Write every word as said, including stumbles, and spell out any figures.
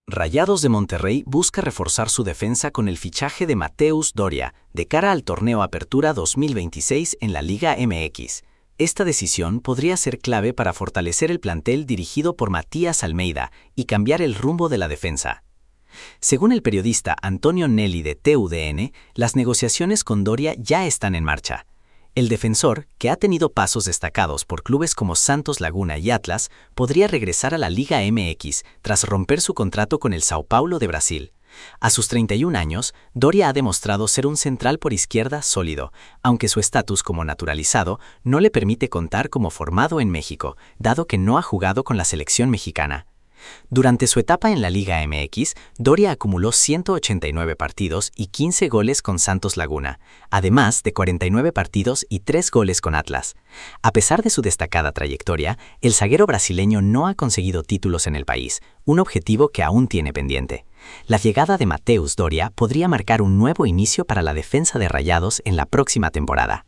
Rayados de Monterrey busca reforzar su defensa con el fichaje de Mateus Doria, de cara al torneo Apertura dos mil veintiséis en la Liga M X. Esta decisión podría ser clave para fortalecer el plantel dirigido por Matías Almeida y cambiar el rumbo de la defensa. Según el periodista Antonio Nelly de T U D N, las negociaciones con Doria ya están en marcha. El defensor, que ha tenido pasos destacados por clubes como Santos Laguna y Atlas, podría regresar a la Liga M X tras romper su contrato con el São Paulo de Brasil. A sus treinta y un años, Doria ha demostrado ser un central por izquierda sólido, aunque su estatus como naturalizado no le permite contar como formado en México, dado que no ha jugado con la selección mexicana. Durante su etapa en la Liga M X, Doria acumuló ciento ochenta y nueve partidos y quince goles con Santos Laguna, además de cuarenta y nueve partidos y tres goles con Atlas. A pesar de su destacada trayectoria, el zaguero brasileño no ha conseguido títulos en el país, un objetivo que aún tiene pendiente. La llegada de Mateus Doria podría marcar un nuevo inicio para la defensa de Rayados en la próxima temporada.